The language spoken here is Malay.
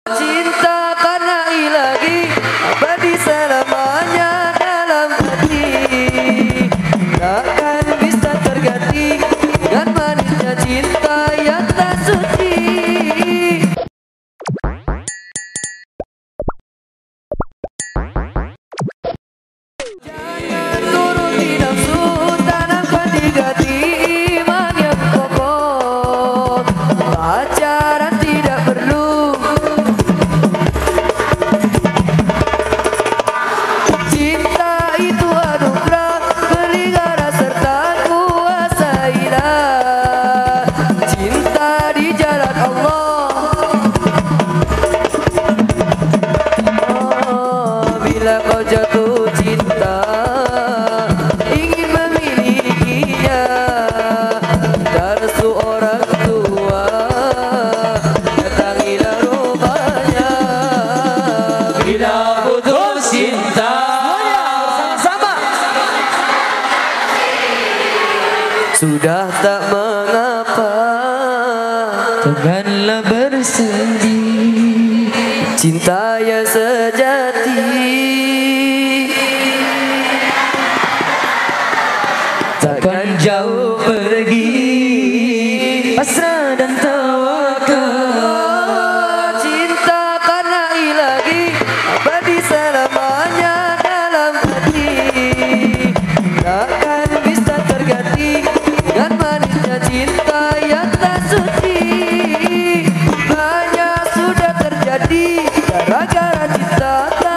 Cinta karena ilahi abadi selamanya dalam hati, takkan bisa terganti dengan manisnya cinta yang tak suci. Jangan turuti nafsu, tanamkan di hati iman yang kokoh. Pacaran tidak perlu, cinta itu anugerah, pelihara serta kuasailah. Cinta di jalan Allah. Bila kau jatuh cinta, ingin memilikinya, tak restu orang tua, datangilah rumahnya. Bila putus cinta, bersama-sama, sudah tak mengapa, janganlah bersedih. Cinta yang sejati takkan jauh pergi, pasrah dan tawakal. Cinta karena ilahi abadi selamanya dalam hati, takkan bisa terganti dengan manisnya cinta yang tak suci. Banyak sudah terjadi gara-gara cinta